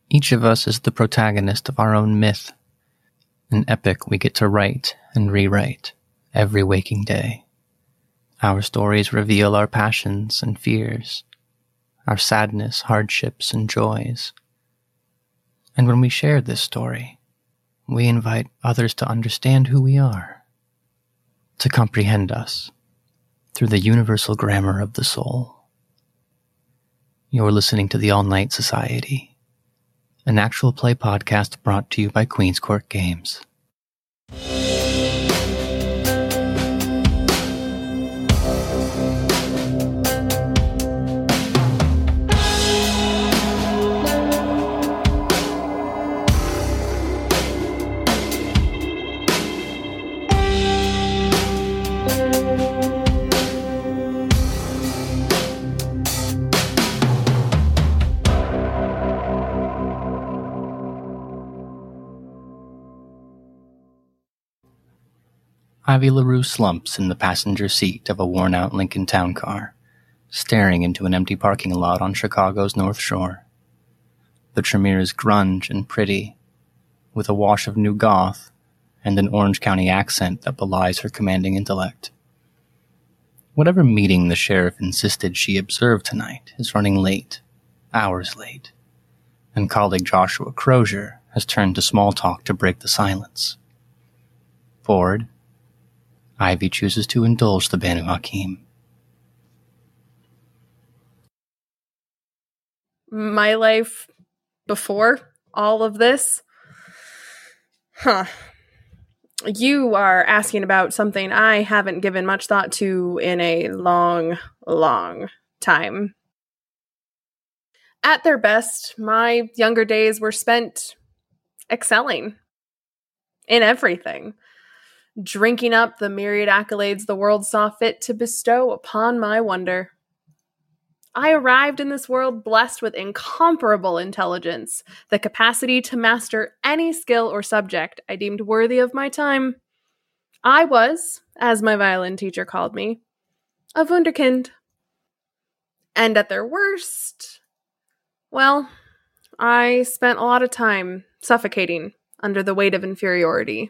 Each of us is the protagonist of our own myth, an epic we get to write and rewrite every waking day. Our stories reveal our passions and fears, our sadness, hardships, and joys. And when we share this story, we invite others to understand who we are, to comprehend us through the universal grammar of the soul. You're listening to the All Night Society, an actual play podcast brought to you by Queen's Court Games. Ivy LaRue slumps in the passenger seat of a worn-out Lincoln Town Car, staring into an empty parking lot on Chicago's North Shore. The Tremere is grunge and pretty, with a wash of new goth and an Orange County accent that belies her commanding intellect. Whatever meeting the sheriff insisted she observe tonight is running late, hours late, and colleague Joshua Crozier has turned to small talk to break the silence. Bored, Ivy chooses to indulge the Banu Hakim. My life before all of this? You are asking about something I haven't given much thought to in a long, long time. At their best, my younger days were spent excelling in everything, drinking up the myriad accolades the world saw fit to bestow upon my wonder. I arrived in this world blessed with incomparable intelligence, the capacity to master any skill or subject I deemed worthy of my time. I was, as my violin teacher called me, a wunderkind. And at their worst, well, I spent a lot of time suffocating under the weight of inferiority.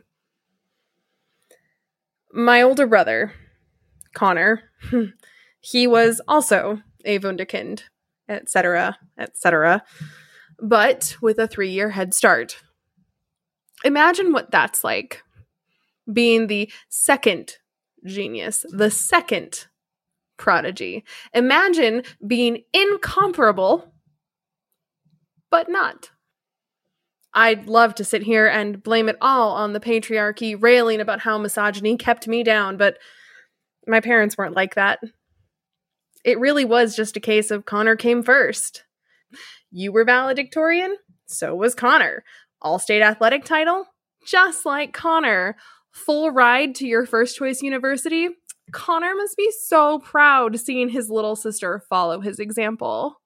My older brother, Connor, he was also a wunderkind, etc., etc., but with a 3-year head start. Imagine what that's like, being the second genius, the second prodigy. Imagine being incomparable, but not. I'd love to sit here and blame it all on the patriarchy, railing about how misogyny kept me down, but my parents weren't like that. It really was just a case of Connor came first. You were valedictorian, so was Connor. All-state athletic title, just like Connor. Full ride to your first choice university. Connor must be so proud seeing his little sister follow his example.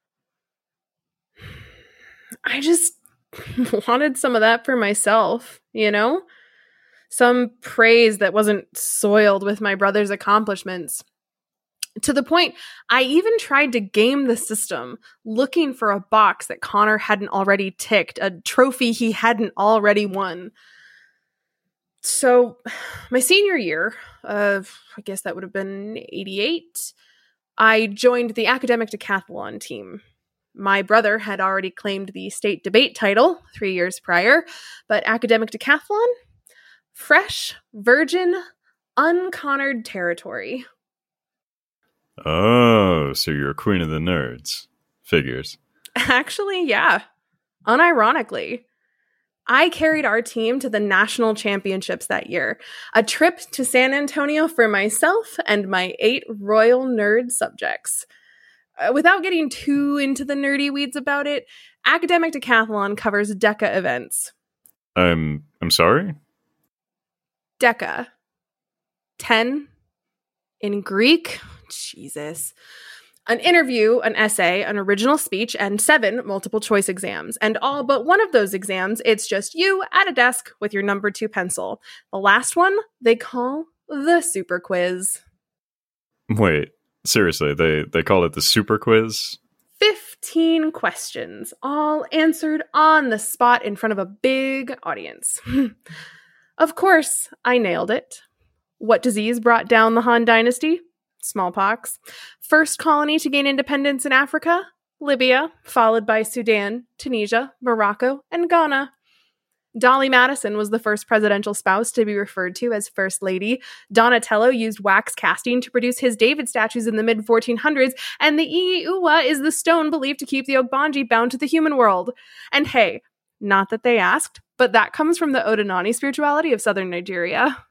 I just wanted some of that for myself, you know? Some praise that wasn't soiled with my brother's accomplishments. To the point, I even tried to game the system, looking for a box that Connor hadn't already ticked, a trophy he hadn't already won. So, my senior year, I guess that would have been 88, I joined the academic decathlon team. My brother had already claimed the state debate title 3 years prior, but academic decathlon? Fresh, virgin, unconnored territory. Oh, so you're a queen of the nerds. Figures. Actually, yeah. Unironically. I carried our team to the national championships that year. A trip to San Antonio for myself and my 8 royal nerd subjects. Without getting too into the nerdy weeds about it, academic decathlon covers DECA events. I'm sorry? DECA. 10 in Greek. Jesus. An interview, an essay, an original speech, and 7 multiple choice exams. And all but one of those exams, it's just you at a desk with your number 2 pencil. The last one, they call the super quiz. Wait, seriously, they call it the super quiz? 15 questions, all answered on the spot in front of a big audience. Of course, I nailed it. What disease brought down the Han Dynasty? Smallpox. First colony to gain independence in Africa? Libya, followed by Sudan, Tunisia, Morocco, and Ghana. Dolly Madison was the first presidential spouse to be referred to as First Lady. Donatello used wax casting to produce his David statues in the mid-1400s, and the Iiua is the stone believed to keep the Ogbanji bound to the human world. And hey, not that they asked, but that comes from the Odinani spirituality of southern Nigeria.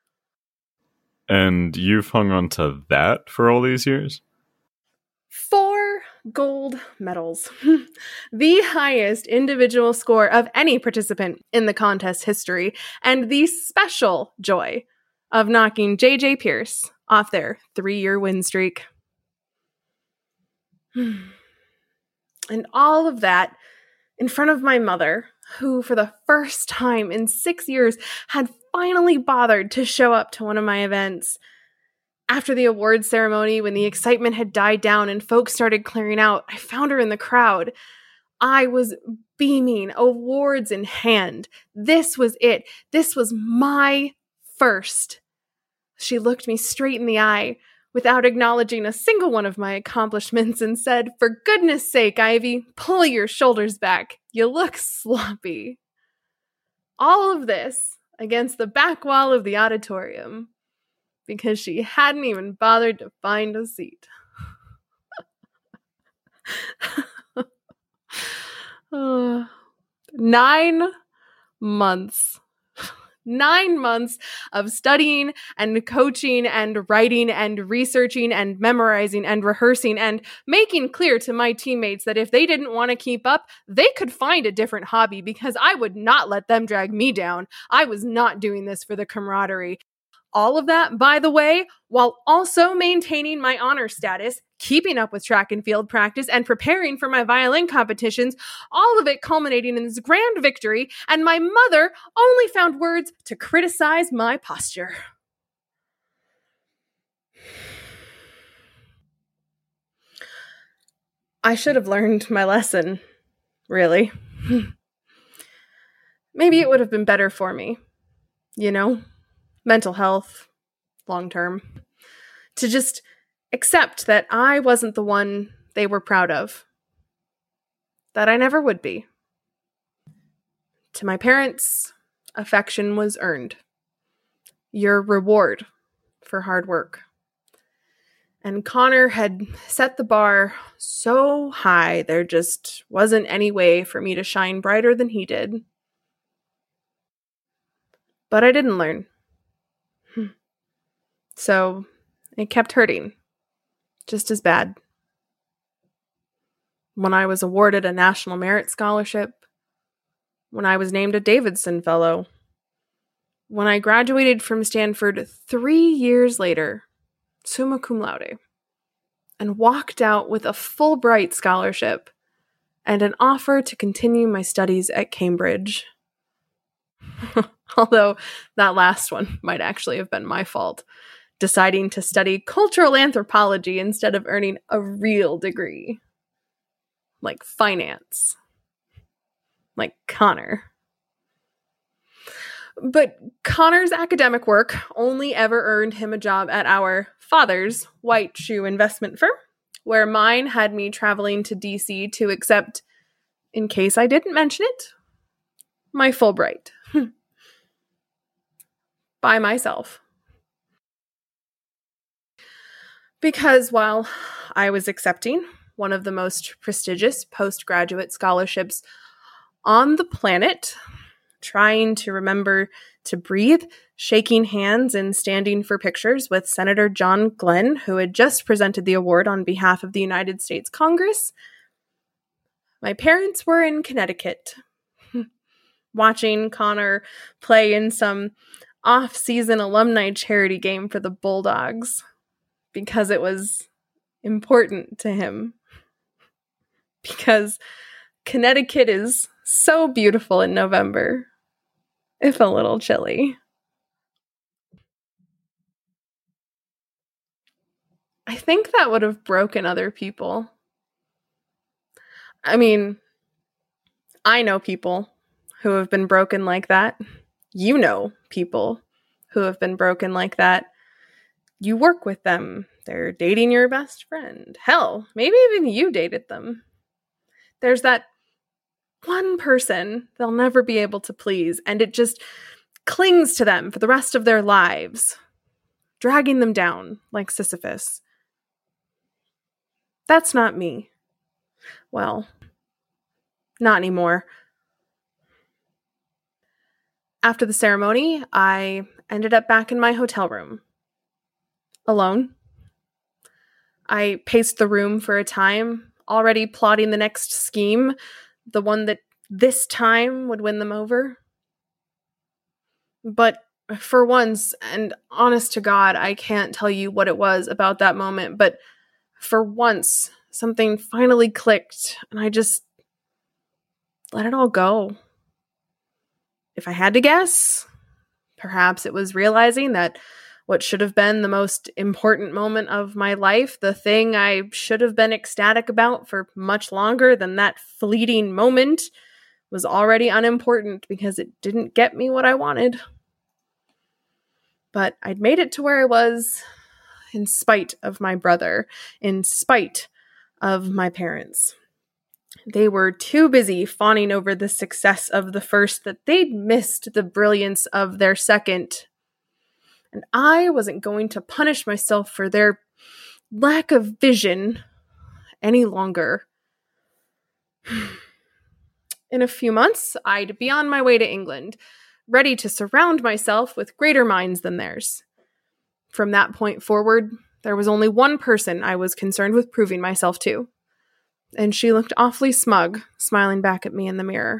And you've hung on to that for all these years? 4 gold medals, the highest individual score of any participant in the contest history, and the special joy of knocking J.J. Pierce off their 3-year win streak. And all of that in front of my mother, who for the first time in 6 years had finally bothered to show up to one of my events. After the awards ceremony, when the excitement had died down and folks started clearing out, I found her in the crowd. I was beaming, awards in hand. This was it. This was my first. She looked me straight in the eye without acknowledging a single one of my accomplishments and said, "For goodness sake, Ivy, pull your shoulders back. You look sloppy." All of this against the back wall of the auditorium, because she hadn't even bothered to find a seat. 9 months. 9 months of studying and coaching and writing and researching and memorizing and rehearsing and making clear to my teammates that if they didn't want to keep up, they could find a different hobby because I would not let them drag me down. I was not doing this for the camaraderie. All of that, by the way, while also maintaining my honor status, keeping up with track and field practice, and preparing for my violin competitions, all of it culminating in this grand victory, and my mother only found words to criticize my posture. I should have learned my lesson, really. Maybe it would have been better for me, mental health, long term, to just accept that I wasn't the one they were proud of, that I never would be. To my parents, affection was earned, your reward for hard work. And Connor had set the bar so high, there just wasn't any way for me to shine brighter than he did. But I didn't learn. So it kept hurting, just as bad. When I was awarded a National Merit Scholarship, when I was named a Davidson Fellow, when I graduated from Stanford 3 years later, summa cum laude, and walked out with a Fulbright scholarship and an offer to continue my studies at Cambridge. Although that last one might actually have been my fault, deciding to study cultural anthropology instead of earning a real degree, like finance, like Connor. But Connor's academic work only ever earned him a job at our father's white shoe investment firm, where mine had me traveling to DC to accept, in case I didn't mention it, my Fulbright. By myself. Because while I was accepting one of the most prestigious postgraduate scholarships on the planet, trying to remember to breathe, shaking hands and standing for pictures with Senator John Glenn, who had just presented the award on behalf of the United States Congress, my parents were in Connecticut, watching Connor play in some off-season alumni charity game for the Bulldogs, because it was important to him. Because Connecticut is so beautiful in November, if a little chilly. I think that would have broken other people. I mean, I know people who have been broken like that. You know people who have been broken like that. You work with them. They're dating your best friend. Hell, maybe even you dated them. There's that one person they'll never be able to please, and it just clings to them for the rest of their lives, dragging them down like Sisyphus. That's not me. Well, not anymore. After the ceremony, I ended up back in my hotel room. Alone. I paced the room for a time, already plotting the next scheme, the one that this time would win them over. But for once, and honest to God, I can't tell you what it was about that moment, but for once, something finally clicked, and I just let it all go. If I had to guess, perhaps it was realizing that what should have been the most important moment of my life, the thing I should have been ecstatic about for much longer than that fleeting moment, was already unimportant because it didn't get me what I wanted. But I'd made it to where I was in spite of my brother, in spite of my parents. They were too busy fawning over the success of the first that they'd missed the brilliance of their second. And I wasn't going to punish myself for their lack of vision any longer. In a few months, I'd be on my way to England, ready to surround myself with greater minds than theirs. From that point forward, there was only one person I was concerned with proving myself to. And she looked awfully smug, smiling back at me in the mirror.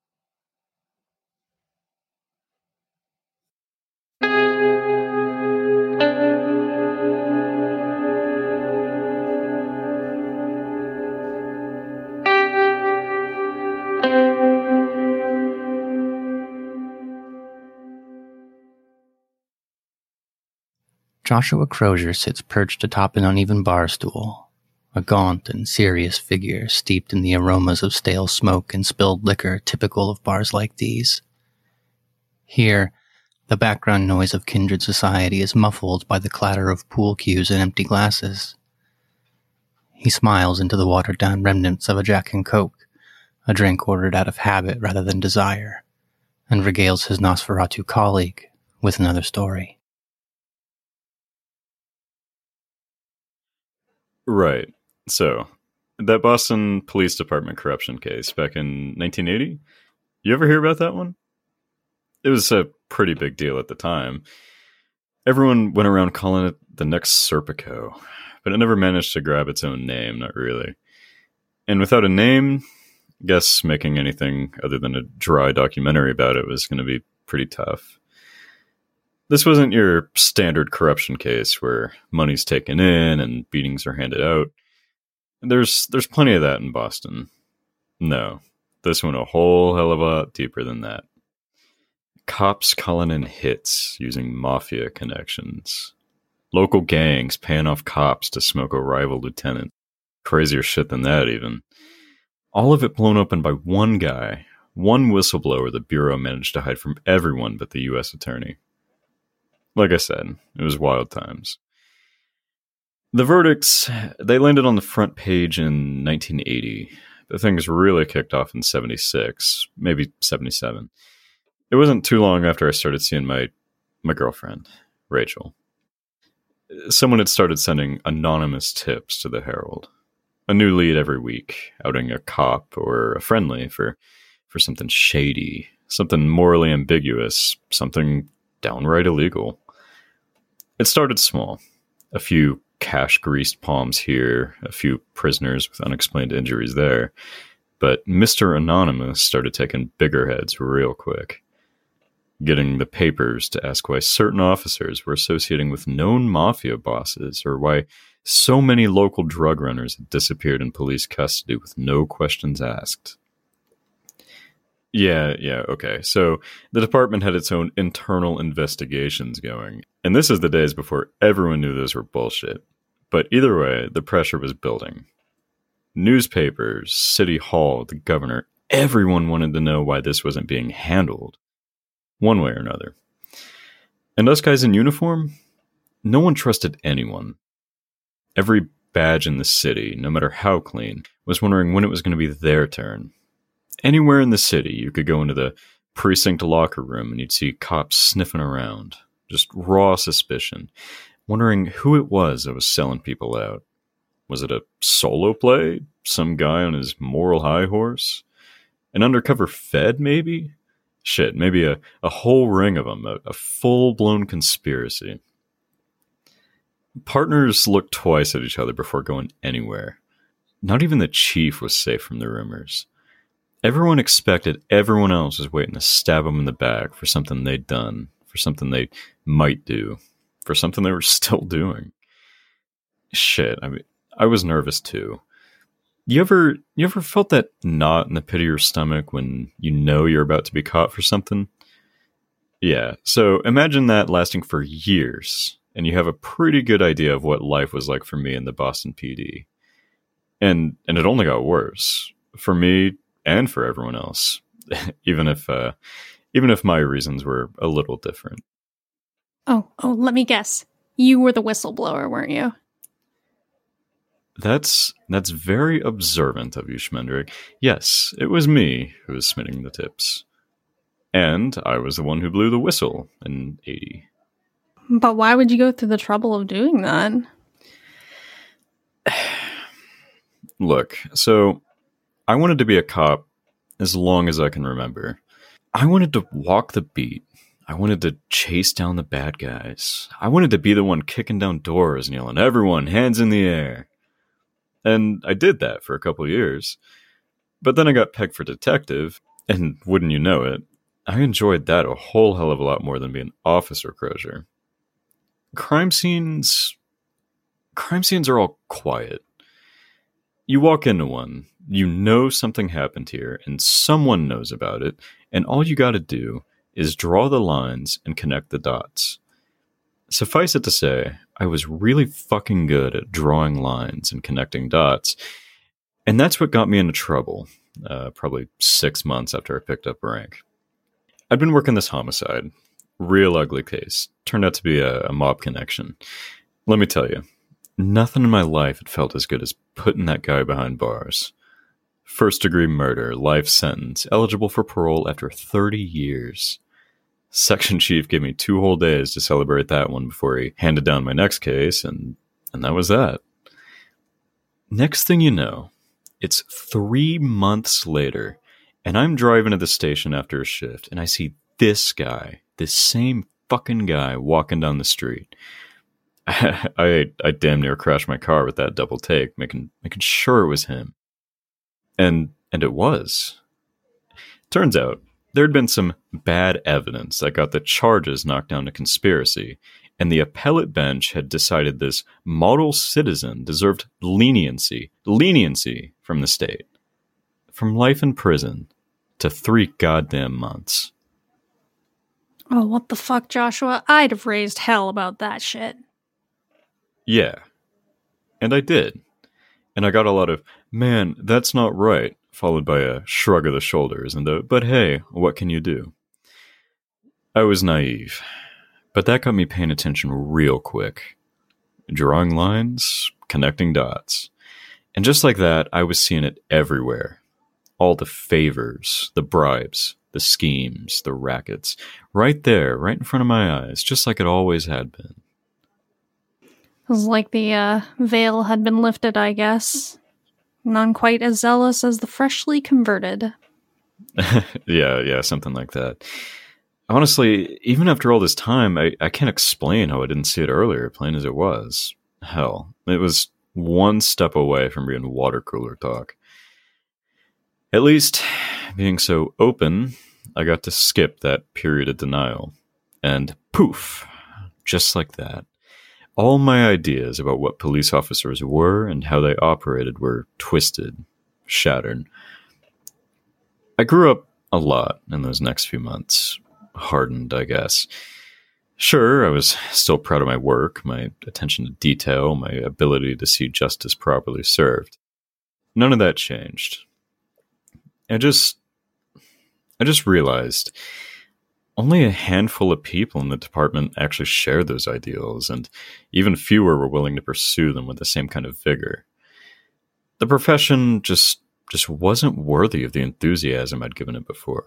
Joshua Crozier sits perched atop an uneven bar stool, a gaunt and serious figure steeped in the aromas of stale smoke and spilled liquor typical of bars like these. Here, the background noise of kindred society is muffled by the clatter of pool cues and empty glasses. He smiles into the watered-down remnants of a Jack and Coke, a drink ordered out of habit rather than desire, and regales his Nosferatu colleague with another story. Right. So, that Boston Police Department corruption case back in 1980, you ever hear about that one? It was a pretty big deal at the time. Everyone went around calling it the next Serpico, but it never managed to grab its own name, not really. And without a name, I guess making anything other than a dry documentary about it was going to be pretty tough. This wasn't your standard corruption case where money's taken in and beatings are handed out. There's plenty of that in Boston. No, this went a whole hell of a lot deeper than that. Cops calling in hits using mafia connections. Local gangs paying off cops to smoke a rival lieutenant. Crazier shit than that, even. All of it blown open by one guy, one whistleblower the Bureau managed to hide from everyone but the U.S. Attorney. Like I said, it was wild times. The verdicts, they landed on the front page in 1980. The things really kicked off in 76, maybe 77. It wasn't too long after I started seeing my girlfriend, Rachel. Someone had started sending anonymous tips to the Herald. A new lead every week, outing a cop or a friendly for something shady, something morally ambiguous, something downright illegal. It started small. A few cash-greased palms here, a few prisoners with unexplained injuries there. But Mr. Anonymous started taking bigger heads real quick. Getting the papers to ask why certain officers were associating with known mafia bosses, or why so many local drug runners had disappeared in police custody with no questions asked. Yeah, okay. So the department had its own internal investigations going. And this is the days before everyone knew those were bullshit. But either way, the pressure was building. Newspapers, City Hall, the governor, everyone wanted to know why this wasn't being handled, one way or another. And us guys in uniform, no one trusted anyone. Every badge in the city, no matter how clean, was wondering when it was going to be their turn. Anywhere in the city, you could go into the precinct locker room and you'd see cops sniffing around. Just raw suspicion, wondering who it was that was selling people out. Was it a solo play? Some guy on his moral high horse? An undercover Fed, maybe? Shit, maybe a whole ring of them, a full-blown conspiracy. Partners looked twice at each other before going anywhere. Not even the chief was safe from the rumors. Everyone expected everyone else was waiting to stab them in the back for something they'd done, for something they might do, for something they were still doing. Shit, I mean, I was nervous too. You ever felt that knot in the pit of your stomach when you know you're about to be caught for something? Yeah, so imagine that lasting for years, and you have a pretty good idea of what life was like for me in the Boston PD. And it only got worse. For me and for everyone else. even if my reasons were a little different. Oh, let me guess. You were the whistleblower, weren't you? That's very observant of you, Schmendrick. Yes, it was me who was submitting the tips. And I was the one who blew the whistle in 80. But why would you go through the trouble of doing that? Look, so I wanted to be a cop as long as I can remember. I wanted to walk the beat. I wanted to chase down the bad guys. I wanted to be the one kicking down doors and yelling, "Everyone, hands in the air." And I did that for a couple of years. But then I got pegged for detective, and wouldn't you know it, I enjoyed that a whole hell of a lot more than being Officer Crozier. Crime scenes are all quiet. You walk into one, you know something happened here, and someone knows about it, and all you gotta do is draw the lines and connect the dots. Suffice it to say, I was really fucking good at drawing lines and connecting dots, and that's what got me into trouble, probably 6 months after I picked up rank. I'd been working this homicide. Real ugly case. Turned out to be a mob connection. Let me tell you, nothing in my life had felt as good as putting that guy behind bars. First-degree murder, life sentence, eligible for parole after 30 years. Section chief gave me 2 whole days to celebrate that one before he handed down my next case, and that was that. Next thing you know, it's 3 months later, and I'm driving to the station after a shift, and I see this guy, this same fucking guy, walking down the street. I damn near crashed my car with that double take, making sure it was him. And it was. Turns out, there had been some bad evidence that got the charges knocked down to conspiracy, and the appellate bench had decided this model citizen deserved leniency from the state. From life in prison to 3 goddamn months. Oh, what the fuck, Joshua? I'd have raised hell about that shit. Yeah. And I did. And I got a lot of, "Man, that's not right," followed by a shrug of the shoulders and a, "But hey, what can you do?" I was naive, but that got me paying attention real quick. Drawing lines, connecting dots. And just like that, I was seeing it everywhere. All the favors, the bribes, the schemes, the rackets. Right there, right in front of my eyes, just like it always had been. It was like the veil had been lifted, I guess. None quite as zealous as the freshly converted. Yeah, something like that. Honestly, even after all this time, I can't explain how I didn't see it earlier, plain as it was. Hell, it was one step away from being water cooler talk. At least, being so open, I got to skip that period of denial. And poof, just like that. All my ideas about what police officers were and how they operated were twisted, shattered. I grew up a lot in those next few months. Hardened, I guess. Sure, I was still proud of my work, my attention to detail, my ability to see justice properly served. none of that changed. I just realized only a handful of people in the department actually shared those ideals, and even fewer were willing to pursue them with the same kind of vigor. The profession just wasn't worthy of the enthusiasm I'd given it before.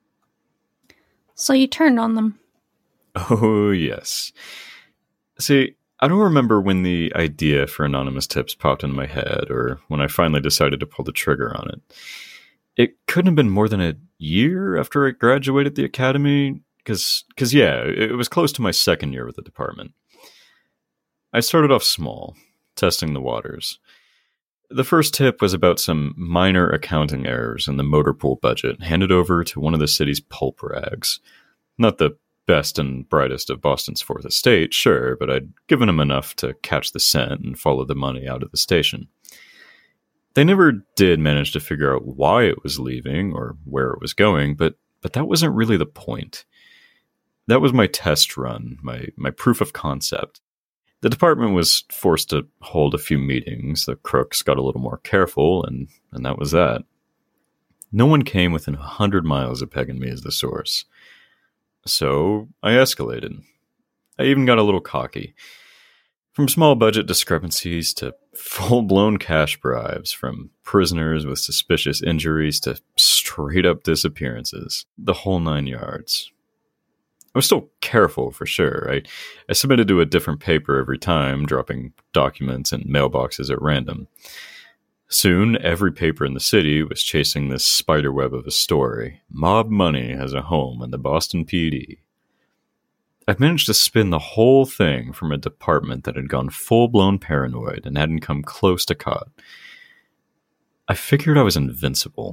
So you turned on them. Oh, yes. See, I don't remember when the idea for anonymous tips popped into my head, or when I finally decided to pull the trigger on it. It couldn't have been more than a year after I graduated the academy, because yeah, it was close to my second year with the department. I started off small, testing the waters. The first tip was about some minor accounting errors in the motor pool budget handed over to one of the city's pulp rags. Not the best and brightest of Boston's Fourth Estate, sure, but I'd given him enough to catch the scent and follow the money out of the station. They never did manage to figure out why it was leaving or where it was going, but that wasn't really the point. That was my test run, my proof of concept. The department was forced to hold a few meetings, the crooks got a little more careful, and that was that. No one came within 100 miles of pegging me as the source. So I escalated. I even got a little cocky. From small budget discrepancies to full-blown cash bribes, from prisoners with suspicious injuries to straight-up disappearances, the whole 9 yards. I was still careful, for sure. I submitted to a different paper every time, dropping documents in mailboxes at random. Soon, every paper in the city was chasing this spiderweb of a story. Mob money has a home in the Boston PD. I've managed to spin the whole thing from a department that had gone full-blown paranoid and hadn't come close to caught. I figured I was invincible.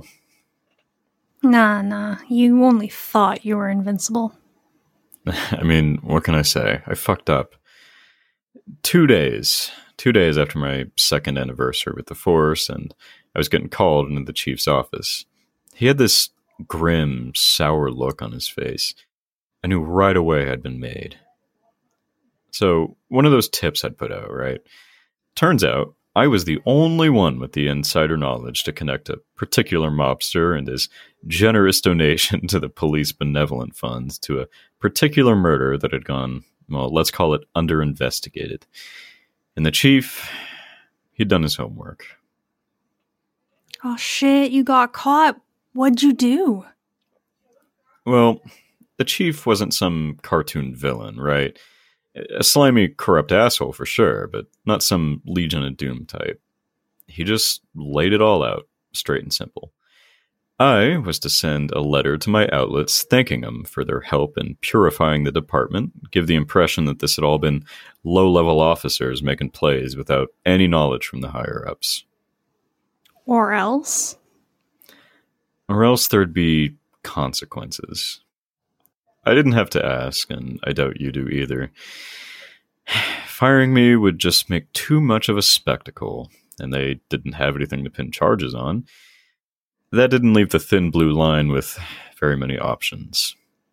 Nah, you only thought you were invincible. I mean, what can I say? I fucked up. 2 days after my second anniversary with the force, and I was getting called into the chief's office. He had this grim, sour look on his face. I knew right away I'd been made. So, one of those tips I'd put out, right? Turns out, I was the only one with the insider knowledge to connect a particular mobster and his generous donation to the police benevolent funds to a particular murder that had gone, well, let's call it under-investigated. And the chief, he'd done his homework. Oh shit, you got caught. What'd you do? Well, the chief wasn't some cartoon villain, right? A slimy, corrupt asshole for sure, but not some Legion of Doom type. He just laid it all out, straight and simple. I was to send a letter to my outlets thanking them for their help in purifying the department, give the impression that this had all been low-level officers making plays without any knowledge from the higher-ups. Or else? Or else there'd be consequences. I didn't have to ask, and I doubt you do either. Firing me would just make too much of a spectacle, and they didn't have anything to pin charges on. That didn't leave the thin blue line with very many options.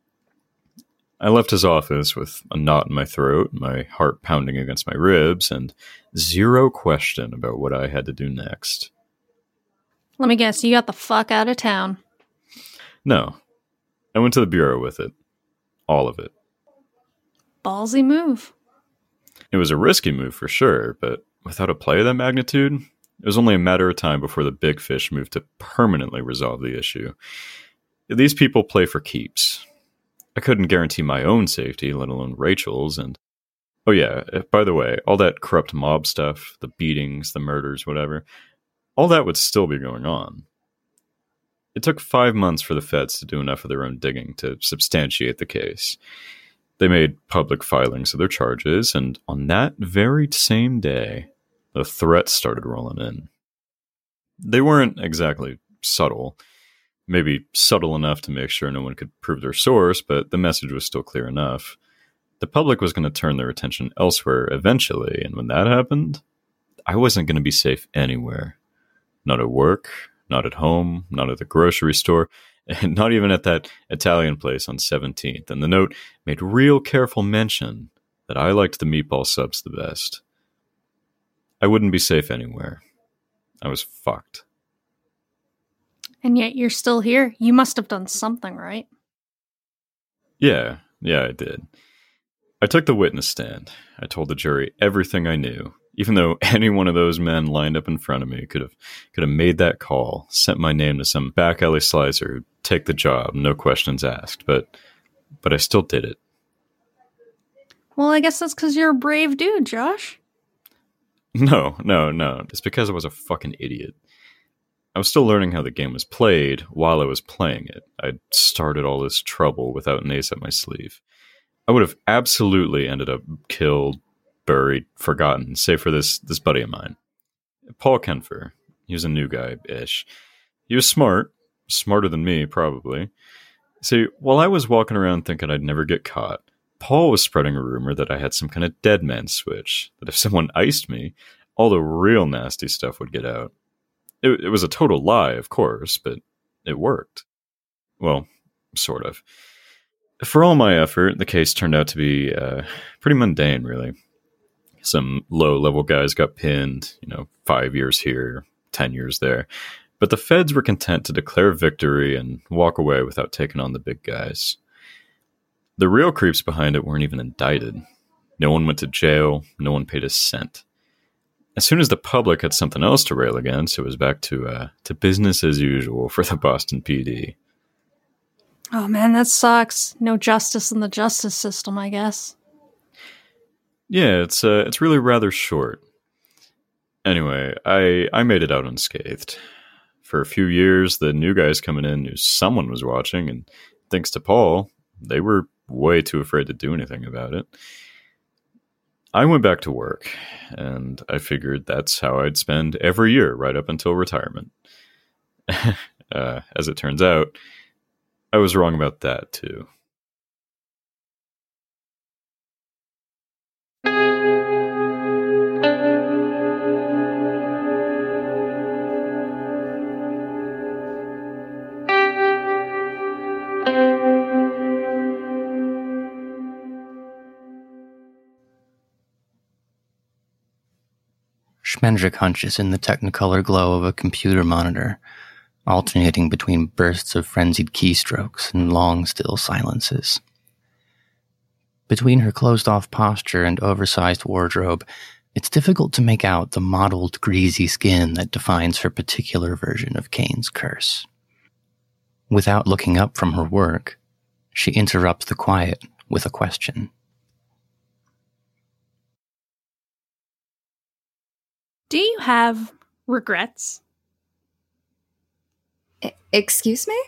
I left his office with a knot in my throat, my heart pounding against my ribs, and zero question about what I had to do next. Let me guess, you got the fuck out of town. No. I went to the bureau with it. All of it. Ballsy move. It was a risky move for sure, but without a play of that magnitude, it was only a matter of time before the big fish moved to permanently resolve the issue. These people play for keeps. I couldn't guarantee my own safety, let alone Rachel's, and... Oh yeah, by the way, all that corrupt mob stuff, the beatings, the murders, whatever, all that would still be going on. It took 5 months for the feds to do enough of their own digging to substantiate the case. They made public filings of their charges, and on that very same day, the threats started rolling in. They weren't exactly subtle. Maybe subtle enough to make sure no one could prove their source, but the message was still clear enough. The public was going to turn their attention elsewhere eventually, and when that happened, I wasn't going to be safe anywhere. Not at work, not at home, not at the grocery store, and not even at that Italian place on 17th. And the note made real careful mention that I liked the meatball subs the best. I wouldn't be safe anywhere. I was fucked. And yet you're still here. You must have done something, right? Yeah, I did. I took the witness stand. I told the jury everything I knew, even though any one of those men lined up in front of me could have made that call, sent my name to some back alley slicer who'd take the job, no questions asked. But I still did it. Well, I guess that's because you're a brave dude, Josh. No. It's because I was a fucking idiot. I was still learning how the game was played while I was playing it. I'd started all this trouble without an ace up my sleeve. I would have absolutely ended up killed, buried, forgotten, save for this buddy of mine. Paul Kenfer. He was a new guy-ish. He was smart. Smarter than me, probably. See, while I was walking around thinking I'd never get caught, Paul was spreading a rumor that I had some kind of dead man switch, that if someone iced me, all the real nasty stuff would get out. It was a total lie, of course, but it worked. Well, sort of. For all my effort, the case turned out to be pretty mundane, really. Some low-level guys got pinned, 5 years here, 10 years there. But the feds were content to declare victory and walk away without taking on the big guys. The real creeps behind it weren't even indicted. No one went to jail. No one paid a cent. As soon as the public had something else to rail against, it was back to business as usual for the Boston PD. Oh man, that sucks. No justice in the justice system, I guess. Yeah, it's really rather short. Anyway, I made it out unscathed. For a few years, the new guys coming in knew someone was watching, and thanks to Paul, they were way too afraid to do anything about it. I went back to work, and I figured that's how I'd spend every year right up until retirement. As it turns out, I was wrong about that, too. Schmendrick hunches in the technicolor glow of a computer monitor, alternating between bursts of frenzied keystrokes and long, still silences. Between her closed-off posture and oversized wardrobe, it's difficult to make out the mottled, greasy skin that defines her particular version of Cain's curse. Without looking up from her work, she interrupts the quiet with a question. Do you have regrets? Excuse me?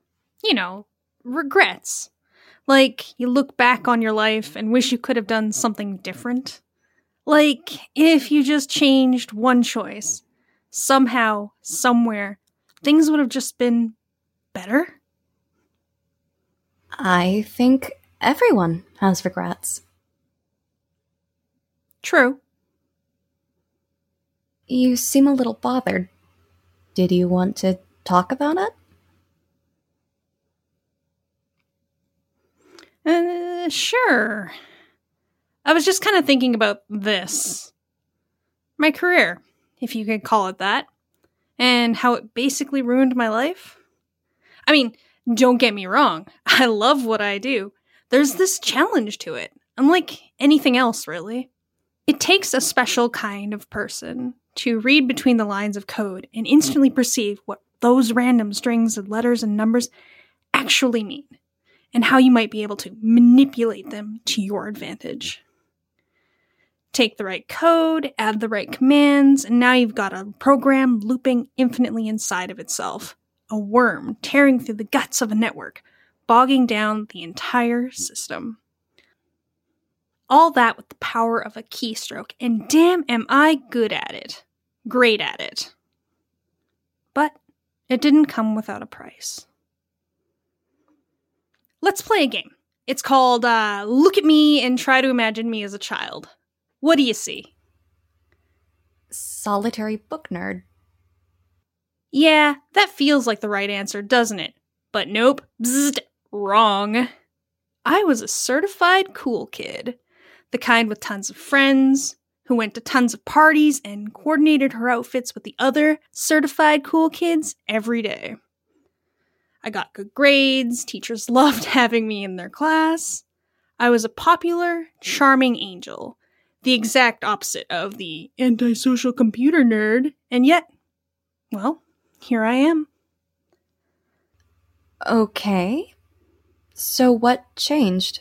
Regrets. Like, you look back on your life and wish you could have done something different. Like, if you just changed one choice, somehow, somewhere, things would have just been better? I think everyone has regrets. True. You seem a little bothered. Did you want to talk about it? Sure. I was just kind of thinking about this. My career, if you could call it that. And how it basically ruined my life. I mean, don't get me wrong. I love what I do. There's this challenge to it. Unlike anything else, really. It takes a special kind of person to read between the lines of code and instantly perceive what those random strings of letters and numbers actually mean, and how you might be able to manipulate them to your advantage. Take the right code, add the right commands, and now you've got a program looping infinitely inside of itself. A worm tearing through the guts of a network, bogging down the entire system. All that with the power of a keystroke, and damn am I good at it. Great at it. But it didn't come without a price. Let's play a game. It's called Look at Me and Try to Imagine Me as a Child. What do you see? Solitary book nerd. Yeah, that feels like the right answer, doesn't it? But nope, bzzzt, wrong. I was a certified cool kid. The kind with tons of friends, who went to tons of parties and coordinated her outfits with the other certified cool kids every day. I got good grades, teachers loved having me in their class. I was a popular, charming angel, the exact opposite of the antisocial computer nerd, and yet, well, here I am. Okay. So what changed?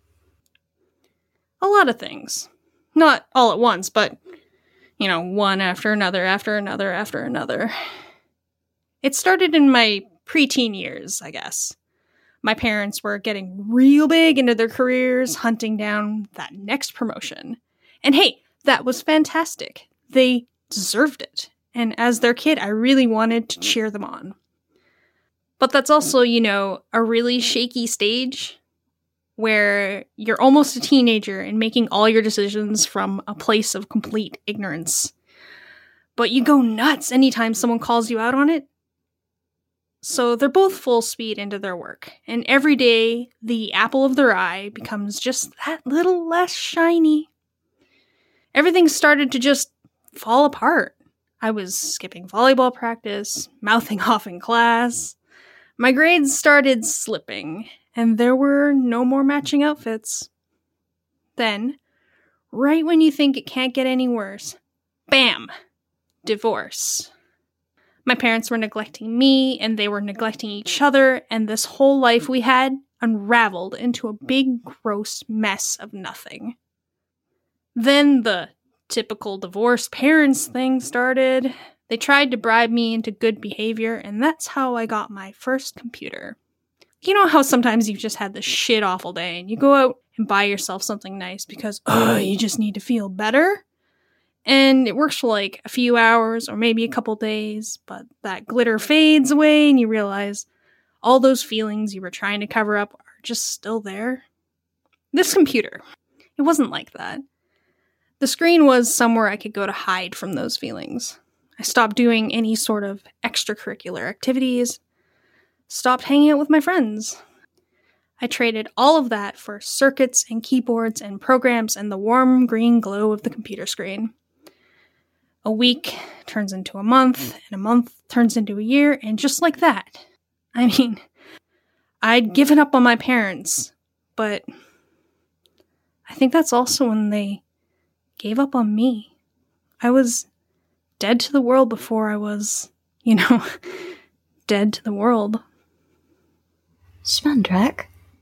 A lot of things. Not all at once, but, one after another, after another, after another. It started in my preteen years, I guess. My parents were getting real big into their careers, hunting down that next promotion. And hey, that was fantastic. They deserved it. And as their kid, I really wanted to cheer them on. But that's also, a really shaky stage where you're almost a teenager and making all your decisions from a place of complete ignorance. But you go nuts anytime someone calls you out on it. So they're both full speed into their work, and every day the apple of their eye becomes just that little less shiny. Everything started to just fall apart. I was skipping volleyball practice, mouthing off in class. My grades started slipping, and there were no more matching outfits. Then, right when you think it can't get any worse, bam! Divorce. My parents were neglecting me, and they were neglecting each other, and this whole life we had unraveled into a big, gross mess of nothing. Then the typical divorced parents thing started. They tried to bribe me into good behavior, and that's how I got my first computer. You know how sometimes you've just had this shit-awful day, and you go out and buy yourself something nice because, you just need to feel better? And it works for like a few hours or maybe a couple days, but that glitter fades away and you realize all those feelings you were trying to cover up are just still there. This computer, it wasn't like that. The screen was somewhere I could go to hide from those feelings. I stopped doing any sort of extracurricular activities, stopped hanging out with my friends. I traded all of that for circuits and keyboards and programs and the warm green glow of the computer screen. A week turns into a month, and a month turns into a year, and just like that. I mean, I'd given up on my parents, but I think that's also when they gave up on me. I was dead to the world before I was, dead to the world. Shmendrak?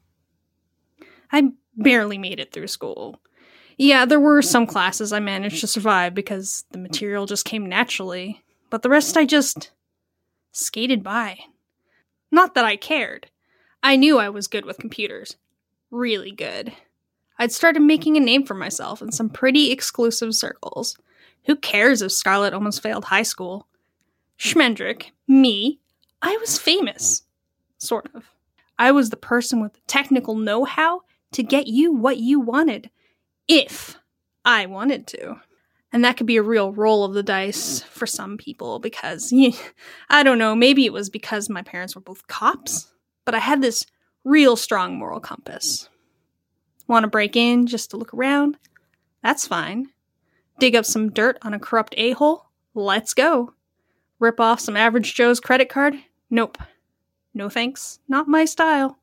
I barely made it through school. Yeah, there were some classes I managed to survive because the material just came naturally, but the rest I just skated by. Not that I cared. I knew I was good with computers. Really good. I'd started making a name for myself in some pretty exclusive circles. Who cares if Scarlett almost failed high school? Shmendrak, me, I was famous. Sort of. I was the person with the technical know-how to get you what you wanted. If I wanted to. And that could be a real roll of the dice for some people because, I don't know, maybe it was because my parents were both cops, but I had this real strong moral compass. Want to break in just to look around? That's fine. Dig up some dirt on a corrupt a-hole? Let's go. Rip off some average Joe's credit card? Nope. No thanks. Not my style.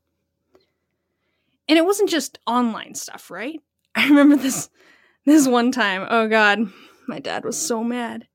And it wasn't just online stuff, right? I remember this one time, oh god, my dad was so mad.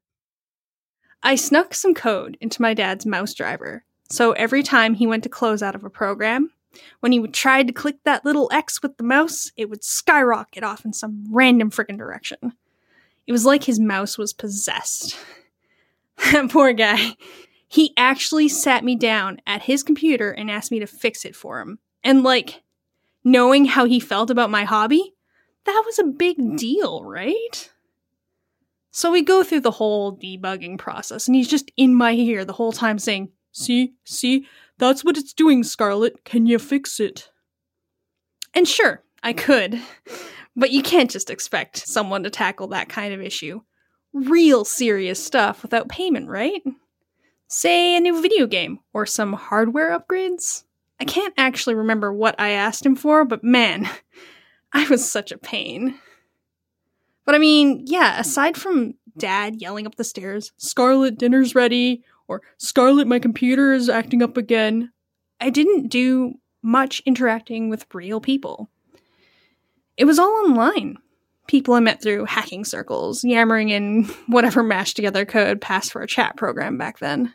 I snuck some code into my dad's mouse driver, so every time he went to close out of a program, when he would try to click that little X with the mouse, it would skyrocket off in some random frickin' direction. It was like his mouse was possessed. That poor guy. He actually sat me down at his computer and asked me to fix it for him. And knowing how he felt about my hobby, that was a big deal, right? So we go through the whole debugging process, and he's just in my ear the whole time saying, See, that's what it's doing, Scarlett. Can you fix it? And sure, I could. But you can't just expect someone to tackle that kind of issue. Real serious stuff without payment, right? Say a new video game, or some hardware upgrades. I can't actually remember what I asked him for, but man, I was such a pain. But I mean, yeah, aside from Dad yelling up the stairs, Scarlett, dinner's ready, or Scarlett, my computer is acting up again, I didn't do much interacting with real people. It was all online. People I met through hacking circles, yammering in whatever mashed together code passed for a chat program back then.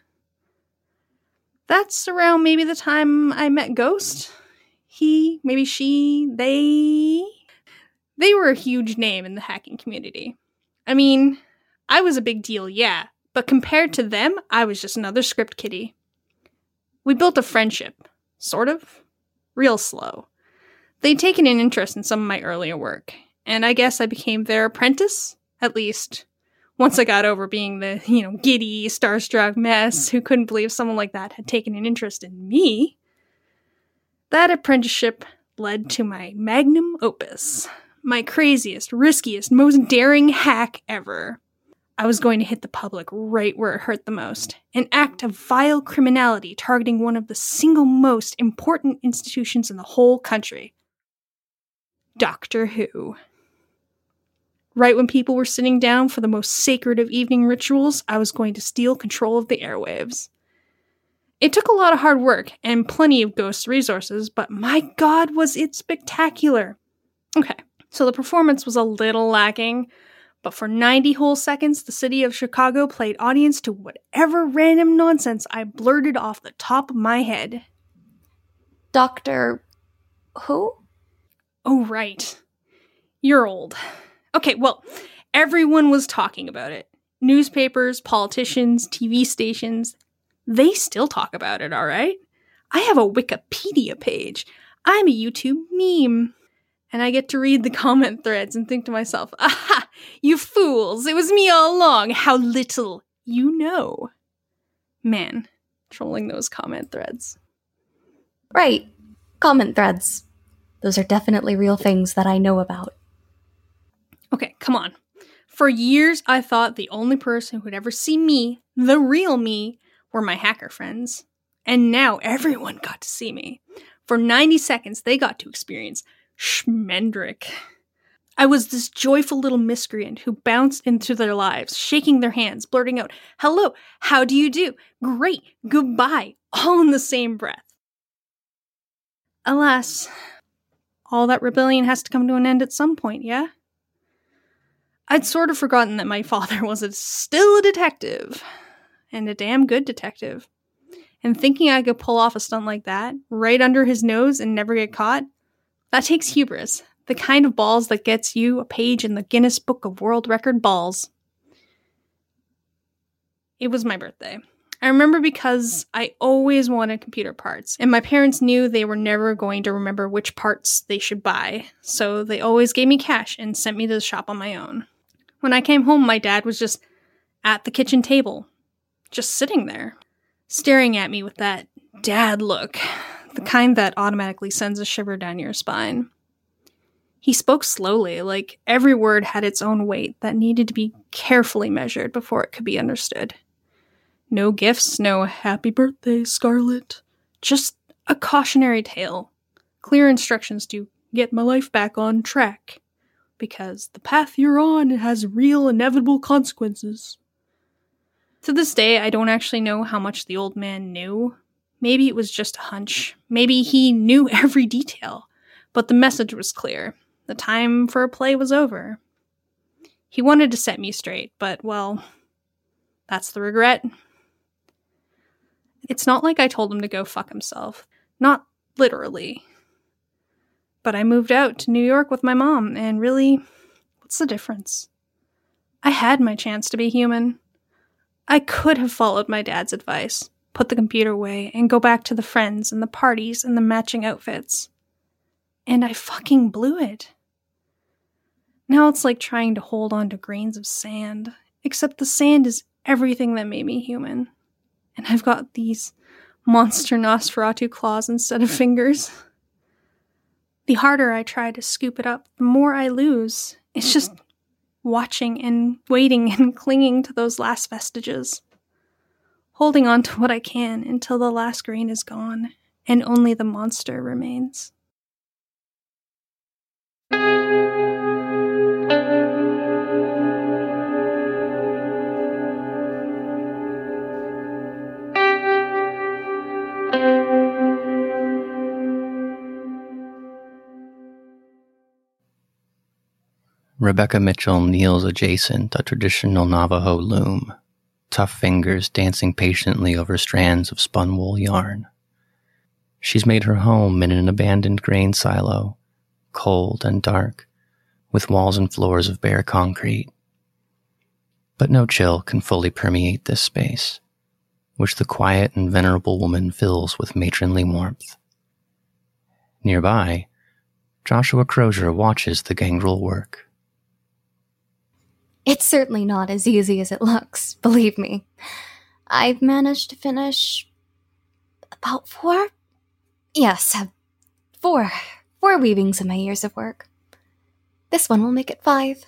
That's around maybe the time I met Ghost. He, maybe she, they were a huge name in the hacking community. I mean, I was a big deal, yeah, but compared to them, I was just another script kiddie. We built a friendship, sort of, real slow. They'd taken an interest in some of my earlier work, and I guess I became their apprentice, at least once I got over being the, giddy, starstruck mess who couldn't believe someone like that had taken an interest in me. That apprenticeship led to my magnum opus, my craziest, riskiest, most daring hack ever. I was going to hit the public right where it hurt the most, an act of vile criminality targeting one of the single most important institutions in the whole country. Doctor Who. Right when people were sitting down for the most sacred of evening rituals, I was going to steal control of the airwaves. It took a lot of hard work and plenty of Ghost resources, but my God, was it spectacular. Okay, so the performance was a little lacking, but for 90 whole seconds, the city of Chicago played audience to whatever random nonsense I blurted off the top of my head. Doctor Who? Oh, right. You're old. Okay, well, everyone was talking about it. Newspapers, politicians, TV stations. They still talk about it, all right? I have a Wikipedia page. I'm a YouTube meme. And I get to read the comment threads and think to myself, aha, you fools, it was me all along. How little you know. Man, trolling those comment threads. Right. Comment threads. Those are definitely real things that I know about. Okay, come on. For years, I thought the only person who would ever see me, the real me, were my hacker friends. And now everyone got to see me. For 90 seconds, they got to experience Schmendrick. I was this joyful little miscreant who bounced into their lives, shaking their hands, blurting out, hello, how do you do? Great, goodbye, all in the same breath. Alas, all that rebellion has to come to an end at some point, yeah? I'd sort of forgotten that my father was still a detective, and a damn good detective. And thinking I could pull off a stunt like that, right under his nose and never get caught, that takes hubris, the kind of balls that gets you a page in the Guinness Book of World Record balls. It was my birthday. I remember because I always wanted computer parts, and my parents knew they were never going to remember which parts they should buy, so they always gave me cash and sent me to the shop on my own. When I came home, my dad was just at the kitchen table, just sitting there, staring at me with that dad look, the kind that automatically sends a shiver down your spine. He spoke slowly, like every word had its own weight that needed to be carefully measured before it could be understood. No gifts, no happy birthday, Scarlet. Just a cautionary tale. Clear instructions to get my life back on track. Because the path you're on has real inevitable consequences. To this day, I don't actually know how much the old man knew. Maybe it was just a hunch. Maybe he knew every detail. But the message was clear. The time for a play was over. He wanted to set me straight, but, well, that's the regret. It's not like I told him to go fuck himself. Not literally. But I moved out to New York with my mom, and really, what's the difference? I had my chance to be human. I could have followed my dad's advice, put the computer away, and go back to the friends and the parties and the matching outfits. And I fucking blew it. Now it's like trying to hold on to grains of sand, except the sand is everything that made me human. And I've got these monster Nosferatu claws instead of fingers. The harder I try to scoop it up, the more I lose. It's just watching and waiting and clinging to those last vestiges. Holding on to what I can until the last grain is gone and only the monster remains. Rebecca Mitchell kneels adjacent a traditional Navajo loom, tough fingers dancing patiently over strands of spun wool yarn. She's made her home in an abandoned grain silo, cold and dark, with walls and floors of bare concrete. But no chill can fully permeate this space, which the quiet and venerable woman fills with matronly warmth. Nearby, Joshua Crozier watches the gangrel work. It's certainly not as easy as it looks, believe me. I've managed to finish about four weavings in my years of work. This one will make it 5.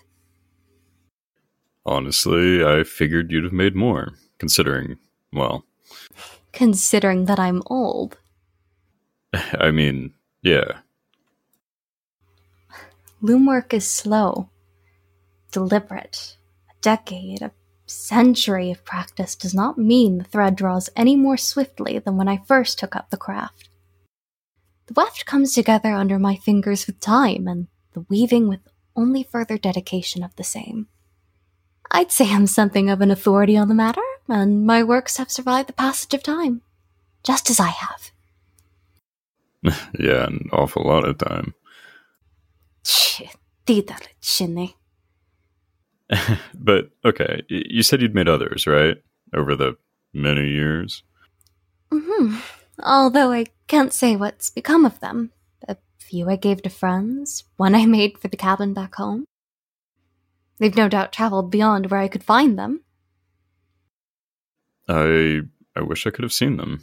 Honestly, I figured you'd have made more, considering Considering that I'm old. I mean, yeah. Loom work is slow, deliberate. A decade, a century of practice does not mean the thread draws any more swiftly than when I first took up the craft. The weft comes together under my fingers with time, and the weaving with only further dedication of the same. I'd say I'm something of an authority on the matter, and my works have survived the passage of time, just as I have. Yeah, an awful lot of time. Chinny. But, okay, you said you'd made others, right? Over the many years? Mm-hmm. Although I can't say what's become of them. A few I gave to friends, one I made for the cabin back home. They've no doubt traveled beyond where I could find them. I wish I could have seen them.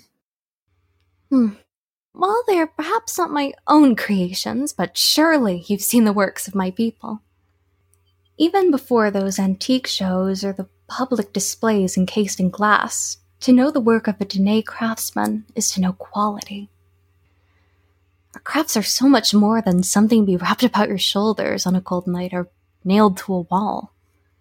Well, they're perhaps not my own creations, but surely you've seen the works of my people. Even before those antique shows or the public displays encased in glass, to know the work of a Dene craftsman is to know quality. Our crafts are so much more than something to be wrapped about your shoulders on a cold night or nailed to a wall.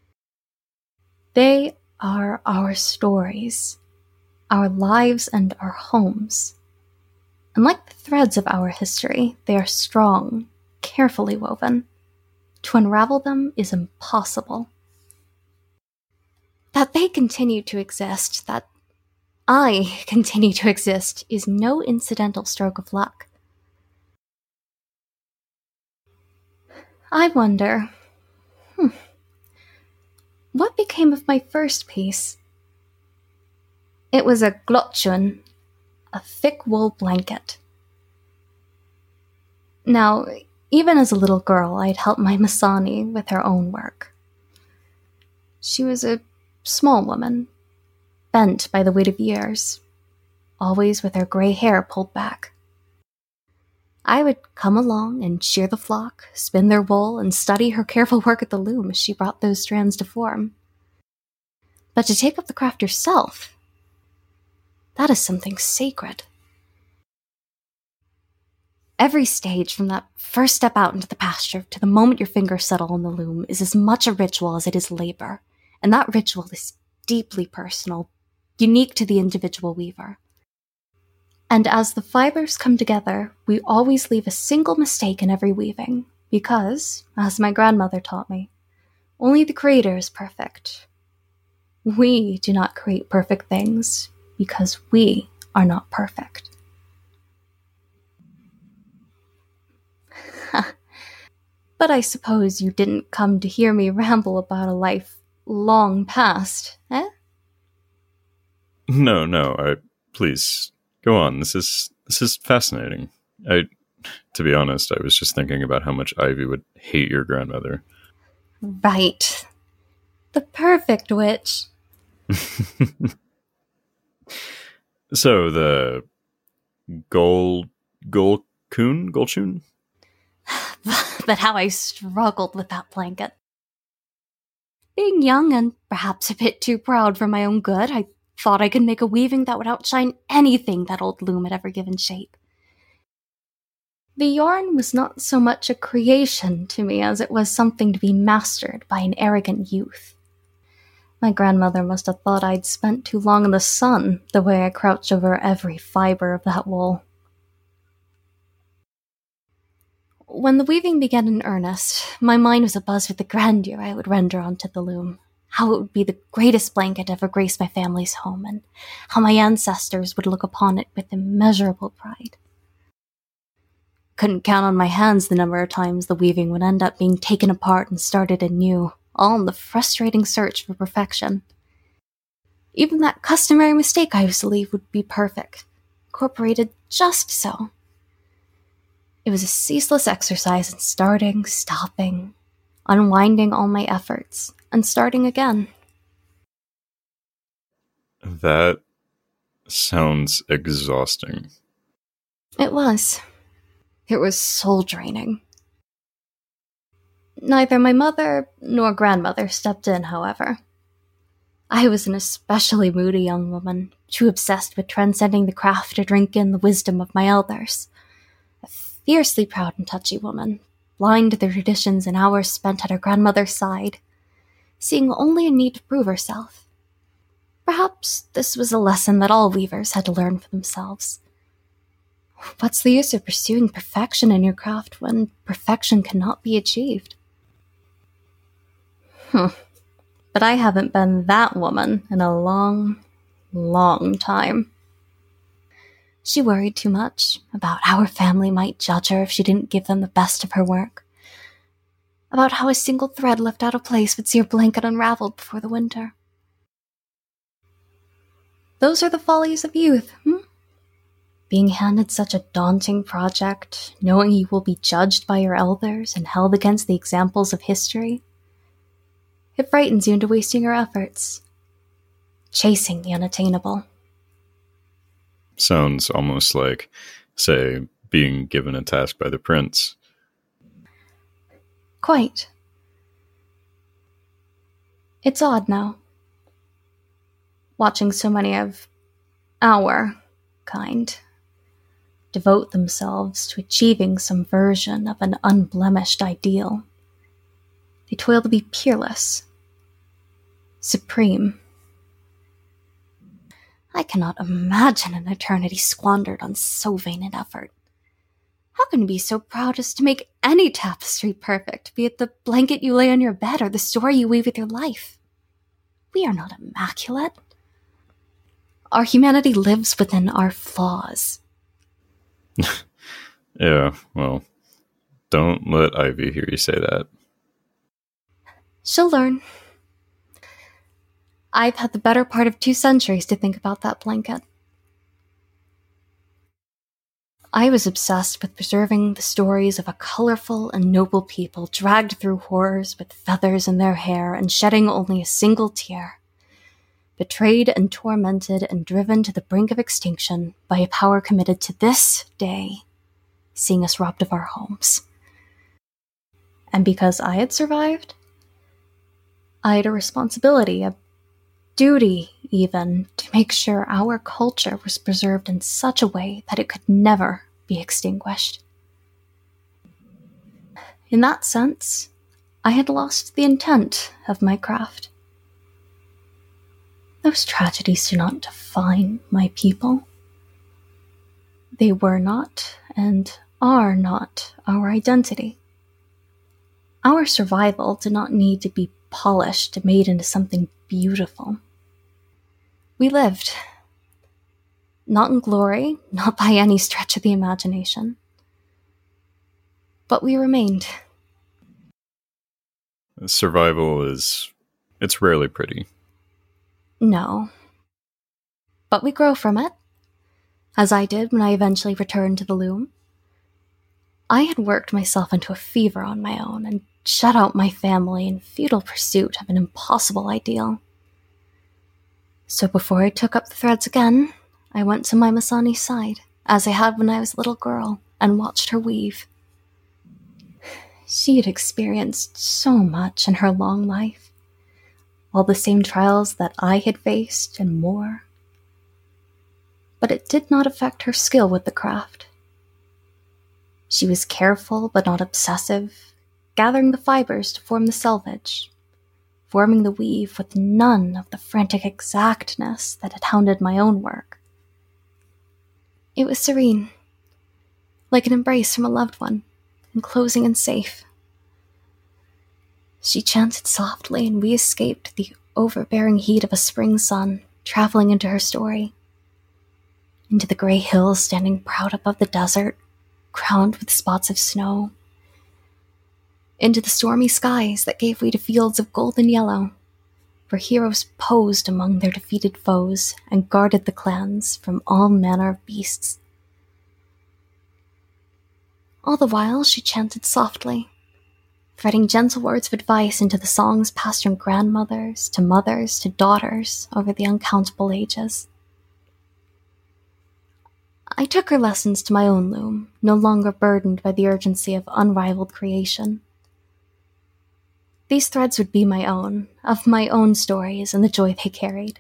They are our stories, our lives and our homes. And like the threads of our history, they are strong, carefully woven. To unravel them is impossible. That they continue to exist, that I continue to exist, is no incidental stroke of luck. I wonder, what became of my first piece? It was a glotchun, a thick wool blanket. Now, even as a little girl, I'd helped my Masani with her own work. She was a small woman, bent by the weight of years, always with her gray hair pulled back. I would come along and shear the flock, spin their wool, and study her careful work at the loom as she brought those strands to form. But to take up the craft yourself, that is something sacred. Every stage from that first step out into the pasture to the moment your fingers settle on the loom is as much a ritual as it is labor, and that ritual is deeply personal, unique to the individual weaver. And as the fibers come together, we always leave a single mistake in every weaving, because, as my grandmother taught me, only the creator is perfect. We do not create perfect things, because we are not perfect. But I suppose you didn't come to hear me ramble about a life long past, eh? No, please, go on. This is fascinating. To be honest, I was just thinking about how much Ivy would hate your grandmother. Right. The perfect witch. So, the Golchun? But how I struggled with that blanket. Being young and perhaps a bit too proud for my own good, I thought I could make a weaving that would outshine anything that old loom had ever given shape. The yarn was not so much a creation to me as it was something to be mastered by an arrogant youth. My grandmother must have thought I'd spent too long in the sun, the way I crouched over every fiber of that wool. When the weaving began in earnest, my mind was abuzz with the grandeur I would render onto the loom, how it would be the greatest blanket ever graced my family's home, and how my ancestors would look upon it with immeasurable pride. Couldn't count on my hands the number of times the weaving would end up being taken apart and started anew, all in the frustrating search for perfection. Even that customary mistake I used to leave would be perfect, incorporated just so. It was a ceaseless exercise in starting, stopping, unwinding all my efforts, and starting again. That sounds exhausting. It was. It was soul-draining. Neither my mother nor grandmother stepped in, however. I was an especially moody young woman, too obsessed with transcending the craft to drink in the wisdom of my elders. A fiercely proud and touchy woman, blind to the traditions and hours spent at her grandmother's side, seeing only a need to prove herself. Perhaps this was a lesson that all weavers had to learn for themselves. What's the use of pursuing perfection in your craft when perfection cannot be achieved? But I haven't been that woman in a long, long time. She worried too much about how her family might judge her if she didn't give them the best of her work, about how a single thread left out of place would see her blanket unraveled before the winter. Those are the follies of youth, Being handed such a daunting project, knowing you will be judged by your elders and held against the examples of history. It frightens you into wasting your efforts, chasing the unattainable. Sounds almost like, say, being given a task by the prince. Quite. It's odd now, watching so many of our kind devote themselves to achieving some version of an unblemished ideal. They toil to be peerless, supreme. I cannot imagine an eternity squandered on so vain an effort. How can you be so proud as to make any tapestry perfect, be it the blanket you lay on your bed or the story you weave with your life? We are not immaculate. Our humanity lives within our flaws. Yeah, well, don't let Ivy hear you say that. She'll learn. I've had the better part of 2 centuries to think about that blanket. I was obsessed with preserving the stories of a colorful and noble people dragged through horrors with feathers in their hair and shedding only a single tear, betrayed and tormented and driven to the brink of extinction by a power committed to this day, seeing us robbed of our homes. And because I had survived, I had a responsibility, a duty even, to make sure our culture was preserved in such a way that it could never be extinguished. In that sense, I had lost the intent of my craft. Those tragedies do not define my people. They were not and are not our identity. Our survival did not need to be polished and made into something beautiful. We lived. Not in glory, not by any stretch of the imagination. But we remained. Survival it's rarely pretty. No. But we grow from it, as I did when I eventually returned to the loom. I had worked myself into a fever on my own and shut out my family in futile pursuit of an impossible ideal. So before I took up the threads again, I went to my Masani's side, as I had when I was a little girl, and watched her weave. She had experienced so much in her long life, all the same trials that I had faced and more. But it did not affect her skill with the craft. She was careful but not obsessive, gathering the fibers to form the selvage, forming the weave with none of the frantic exactness that had hounded my own work. It was serene, like an embrace from a loved one, enclosing and safe. She chanted softly, and we escaped the overbearing heat of a spring sun, traveling into her story. Into the gray hills standing proud above the desert, crowned with spots of snow. Into the stormy skies that gave way to fields of golden yellow, where heroes posed among their defeated foes and guarded the clans from all manner of beasts. All the while she chanted softly, threading gentle words of advice into the songs passed from grandmothers to mothers to daughters over the uncountable ages. I took her lessons to my own loom, no longer burdened by the urgency of unrivaled creation. These threads would be my own, of my own stories and the joy they carried.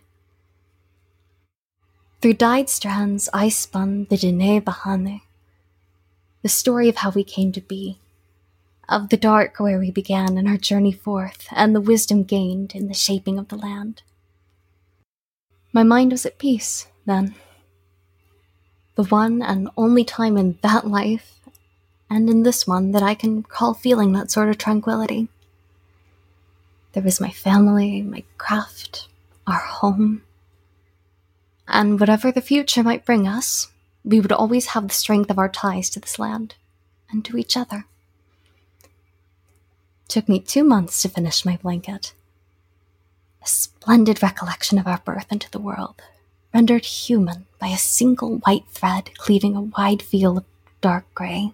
Through dyed strands I spun the Dene Bahane, the story of how we came to be, of the dark where we began in our journey forth, and the wisdom gained in the shaping of the land. My mind was at peace, then. The one and only time in that life, and in this one, that I can recall feeling that sort of tranquility. There was my family, my craft, our home. And whatever the future might bring us, we would always have the strength of our ties to this land, and to each other. It took me 2 months to finish my blanket. A splendid recollection of our birth into the world, rendered human by a single white thread cleaving a wide field of dark gray.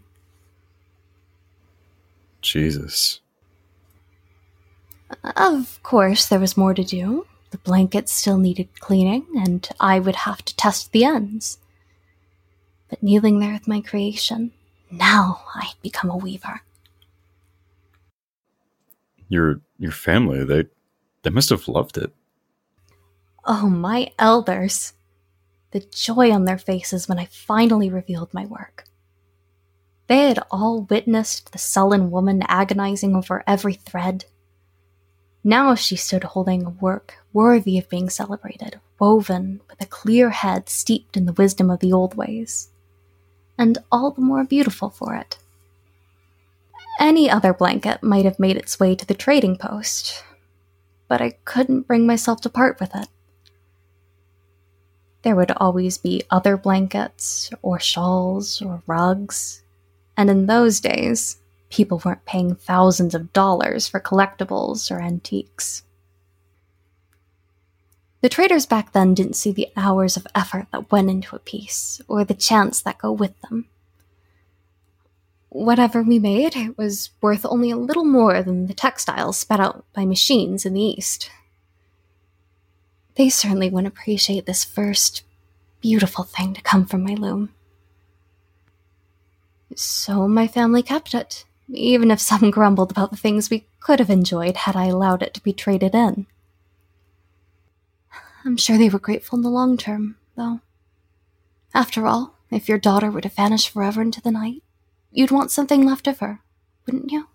Jesus. Of course, there was more to do. The blanket still needed cleaning, and I would have to test the ends. But kneeling there with my creation, now I had become a weaver. Your family, they must have loved it. Oh, my elders. The joy on their faces when I finally revealed my work. They had all witnessed the sullen woman agonizing over every thread. Now she stood holding a work worthy of being celebrated, woven with a clear head steeped in the wisdom of the old ways, and all the more beautiful for it. Any other blanket might have made its way to the trading post, but I couldn't bring myself to part with it. There would always be other blankets, or shawls, or rugs, and in those days, people weren't paying thousands of dollars for collectibles or antiques. The traders back then didn't see the hours of effort that went into a piece, or the chance that go with them. Whatever we made, it was worth only a little more than the textiles spat out by machines in the East. They certainly wouldn't appreciate this first beautiful thing to come from my loom. So my family kept it, even if some grumbled about the things we could have enjoyed had I allowed it to be traded in. I'm sure they were grateful in the long term, though. After all, if your daughter were to vanish forever into the night, you'd want something left of her, wouldn't you?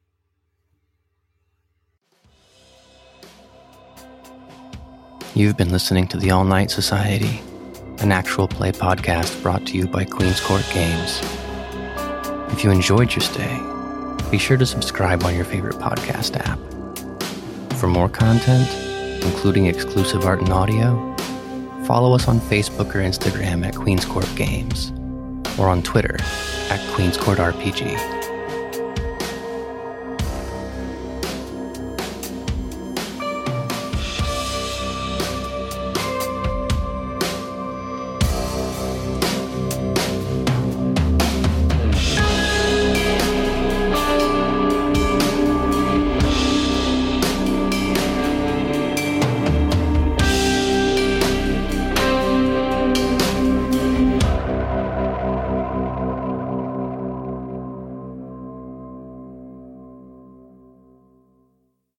You've been listening to The All Night Society, an actual play podcast brought to you by Queen's Court Games. If you enjoyed your stay, be sure to subscribe on your favorite podcast app. For more content, including exclusive art and audio, follow us on Facebook or Instagram at Queen's Court Games, or on Twitter at Queen's Court RPG.